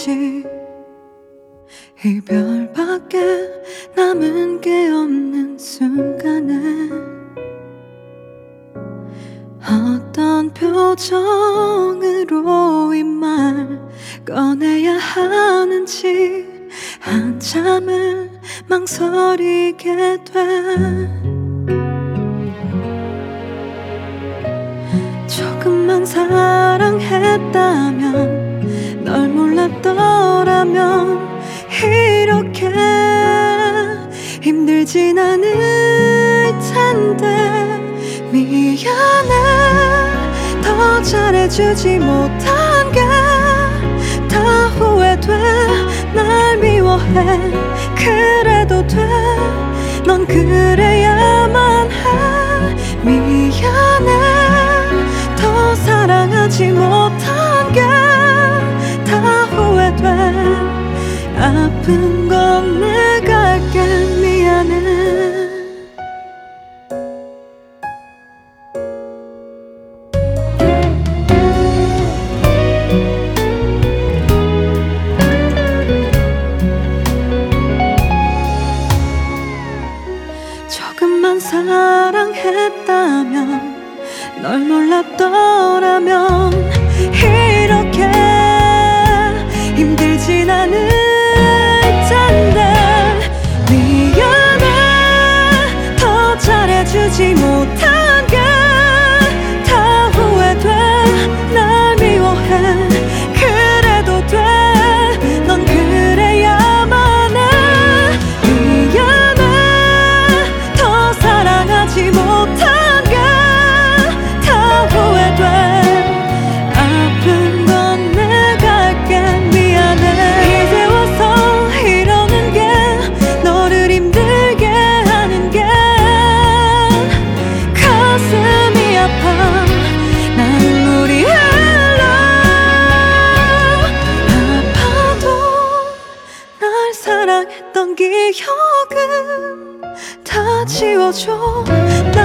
없이 이별밖에 남은 게 없는 순간에 어떤 표정으로 이 말 꺼내야 하는지 한참을 망설이게 돼. 조금만 사랑했다면, 널 몰랐더라면 이렇게 힘들진 않을 텐데. 미안해, 더 잘해주지 못한 게 다 후회돼. 날 미워해, 그래도 돼. 넌 그래야만 해. 미안해, 더 사랑하지 못한 게 다 후회돼. 아픈 건 내가 할게. 미안해. 조금만 사랑했다면, 널 몰랐더라면 이렇게 힘들진 않을 텐데. 미안해, 더 잘해주지 못한 게 다 후회돼. 날 미워해, 그래도 돼. 넌 그래야만 해. 미안해, 더 사랑하지 못한 게 다 후회돼. 아픈 건 내가 할게. 미안해. 이제 와서 이러는 게, 너를 힘들게 하는 게 가슴이 아파. 나 눈물이 흘러. 아파도 날 사랑했던 기억은 다 지워줘.